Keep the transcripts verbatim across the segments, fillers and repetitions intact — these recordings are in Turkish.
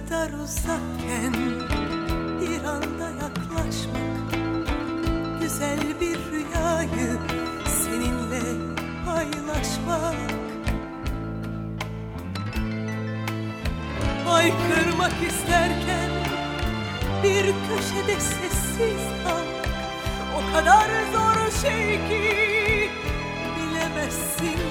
kadar uzakken bir anda yaklaşmak, güzel bir rüyayı seninle paylaşmak, haykırmak isterken bir köşede sessiz kalmak, o kadar zor şey ki bilemezsin.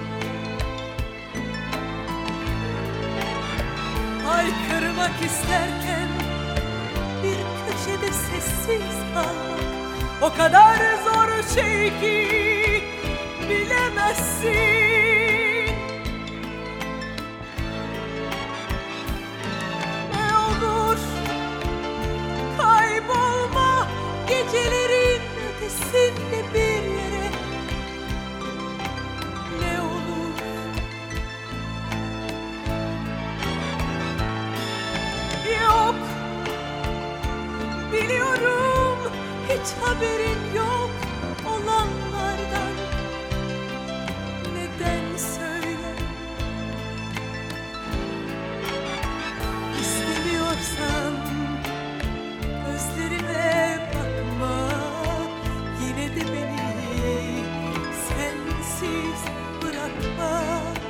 Haykırmak isterken bir köşede sessiz kalmak, o kadar zor şey ki bilemezsin. Ne olur kaybolma gecelerin ötesinde bir yere. Ne olur yok, biliyorum hiç haberin yok olanlardan. Neden söyle? İstemiyorsan gözlerime bakma, yine de beni sensiz bırakma.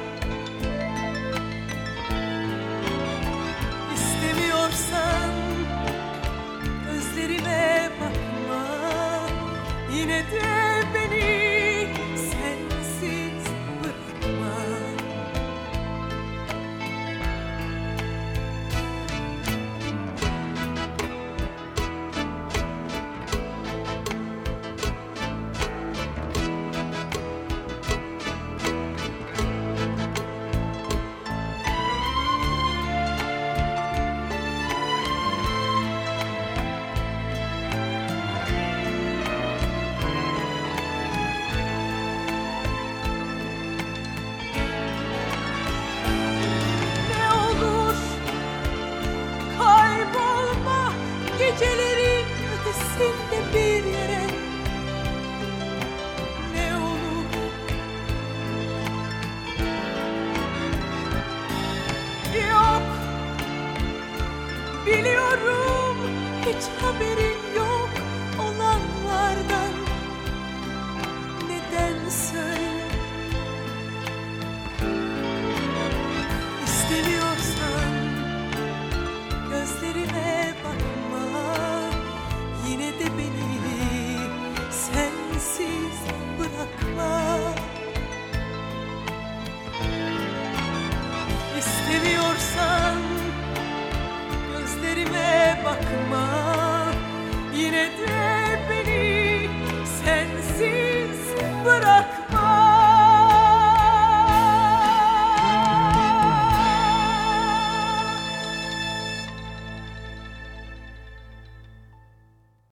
İstemiyorsan gözlerime bakma, yine de beni sensiz bırakma. Gecelerin ötesinde bir yere. Ne olur yok, biliyorum hiç haberin yok olanlardan. Neden söyle? İstemiyorsan gözlerime bakma, yine de beni sensiz bırakma. İstemiyorsan gözlerime bakma, yine de